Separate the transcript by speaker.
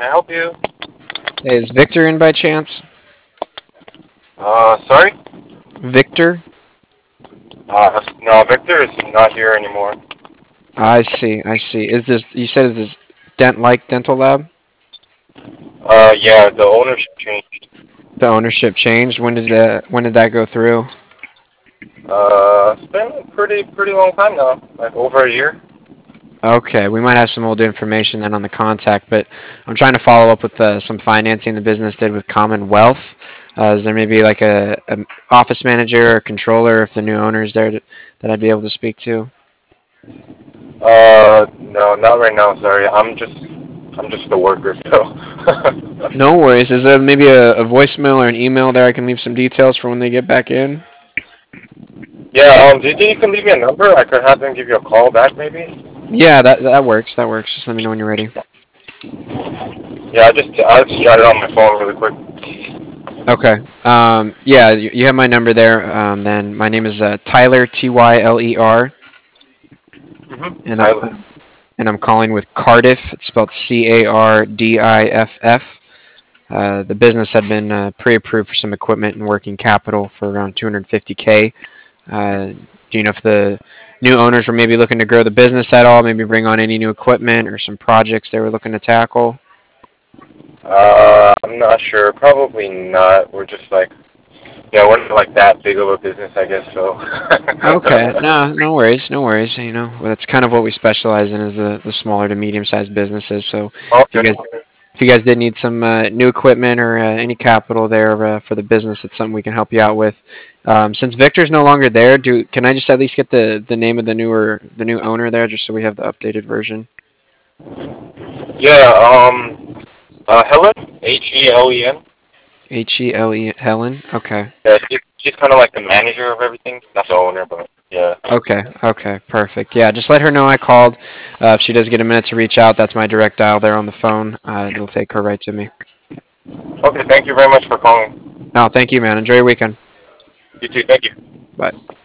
Speaker 1: can I help you?
Speaker 2: Hey, is Victor in by chance?
Speaker 1: Sorry?
Speaker 2: Victor?
Speaker 1: No, Victor is not here anymore.
Speaker 2: I see, I see. Is this, you said is this Dental Lab?
Speaker 1: Yeah, the ownership changed.
Speaker 2: The ownership changed. When did that go through?
Speaker 1: It's been a pretty long time now, like over a year.
Speaker 2: Okay, we might have some old information then on the contact, but I'm trying to follow up with some financing the business did with Commonwealth. Is there maybe like a office manager or controller if the new owner is there that I'd be able to speak to?
Speaker 1: No, not right now, sorry. I'm just a worker, so.
Speaker 2: No worries. Is there maybe a voicemail or an email there I can leave some details for when they get back in?
Speaker 1: Yeah, do you think you can leave me a number? I could have them give you a call back, maybe?
Speaker 2: Yeah, that works. That works. Just let me know when you're ready.
Speaker 1: Yeah, I just jotted it on my phone really quick.
Speaker 2: Okay. Yeah, you have my number there. Then my name is Tyler Tyler,
Speaker 1: Mm-hmm.
Speaker 2: and
Speaker 1: Tyler.
Speaker 2: I'm calling with Cardiff. It's spelled Cardiff. The business had been pre-approved for some equipment and working capital for around 250K. Do you know if the new owners were maybe looking to grow the business at all? Maybe bring on any new equipment or some projects they were looking to tackle?
Speaker 1: I'm not sure. Probably not. We're just like, yeah, we're not like that big of a business, I guess, so.
Speaker 2: Okay, no, no worries, no worries. Well, that's kind of what we specialize in is the smaller to medium sized businesses. So if you
Speaker 1: Okay.
Speaker 2: guys if you guys did need some new equipment or any capital there for the business, it's something we can help you out with. Since Victor's no longer there, do can I just at least get the name of the new owner there, just so we have the updated version?
Speaker 1: Yeah, Helen, Helen.
Speaker 2: Helen. Okay.
Speaker 1: Yeah, she's kind of like the manager of everything. Not the owner, but yeah.
Speaker 2: Okay. Okay. Perfect. Yeah, just let her know I called. If she does get a minute to reach out, that's my direct dial there on the phone. It'll take her right to me.
Speaker 1: Okay, thank you very much for calling.
Speaker 2: No, thank you, man. Enjoy your weekend.
Speaker 1: You too, thank you.
Speaker 2: Bye.